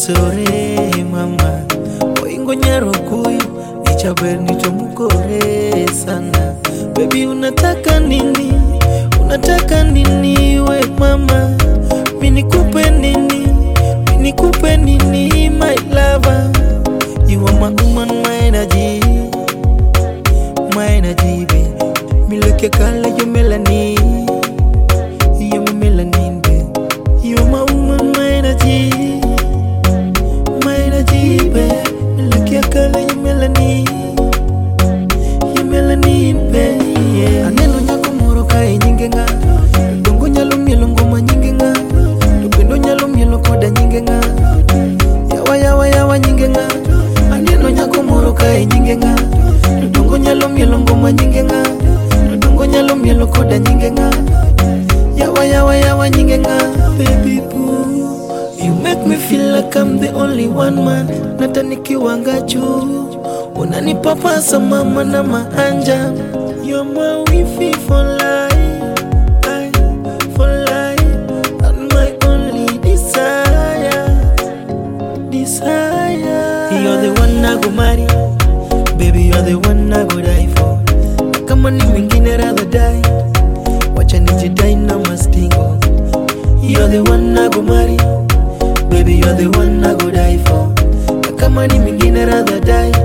Sore mama Oingo nyaro kuyu Nichaber nitomukore sana. Baby unataka nini? Unataka nini we mama? Mini kupe nini? Mini kupe nini my lover? You are my woman, my energy. My energy baby. Me look your color, you melanin. You my melanin baby. You are my woman, my energy. My energy baby. Me look your color, you melanin. You melanin baby, yeah. Anelo nyako moro kae nyinge nga. Dongo nyalo mielo ngoma nyinge nga. Lupendo nyalo mielo koda nyinge nga. Yawa nyinge nga. Anelo nyako moro kae nyinge nga. Dongo nyalo mielo ngoma nyinge nga. Dongo nyalo mielo koda nyinge nga. Yawa nyinge nga. Baby boo, you make me feel like I'm the only one man. Nata nikiwanga juu unanipapasa mama na maanja. You're my wifi for life, for life, and my only desire. You're the one I go marry, baby, you're the one I go die for. Kama ni mwingine rather die, wacha nijidai na mastingo. You're the one I go marry, baby, you're the one I go die for. Kama ni mwingine rather die,